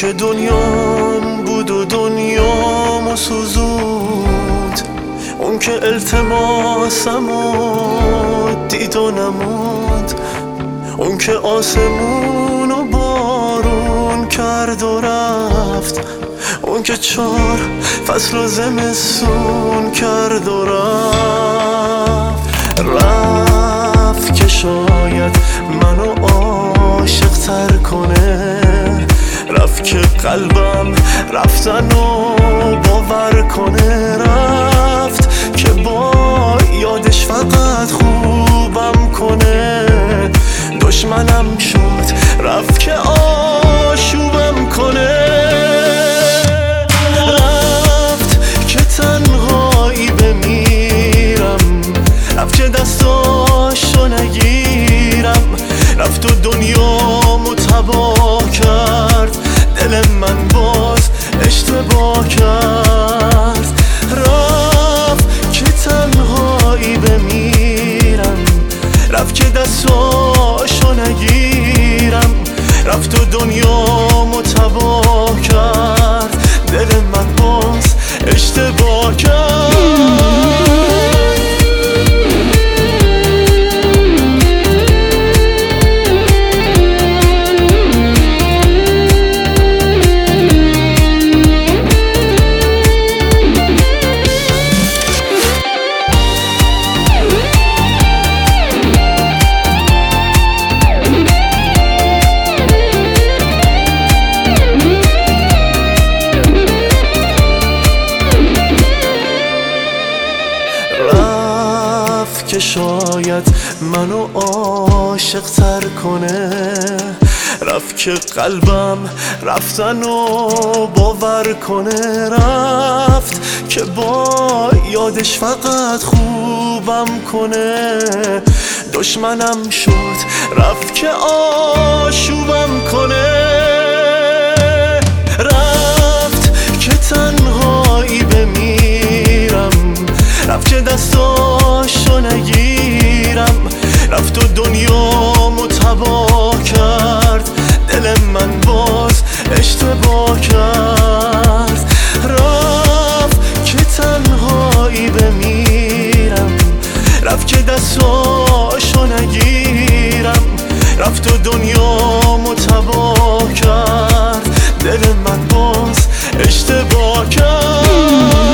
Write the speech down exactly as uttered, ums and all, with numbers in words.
که دنیام بود و دنیامو سوزوند، اون که التماسمو دید و نموند، اون که آسمون و بارون کرد و رفت، اون که چار فصل و زمستون کرد و رفت. رفت که شاید منو عاشق تر کنه، رفت که قلبم رفتن و باور کنه، رفت که با یادش فقط خوبم کنه. دشمنم شد رفت که آشوبم کنه، رفت که تنهایی بمیرم، رفت که دستاشو نگیرم، رفت و دنیامو تباه کرد، دل من باز اشتباه کرد. رفت که تنهایی بمیرم، رفت که دستاشو نگیرم، رفت و دنیامو تباه کرد، دل من باز اشتباه کرد. که شاید منو عاشق تر کنه، رفت که قلبم رفتن و باور کنه، رفت که با یادش فقط خوبم کنه. دشمنم شد رفت که آشوبم کنه، رفت که تنهایی بمیرم، رفت که دستاشو نگیرم، رفت و دنیامو تباه کرد، دل من باز اشتباه کرد. رفت که تنهایی بمیرم، رفت که دستاشو نگیرم، رفت و دنیامو تباه کرد، دل من باز اشتباه کرد.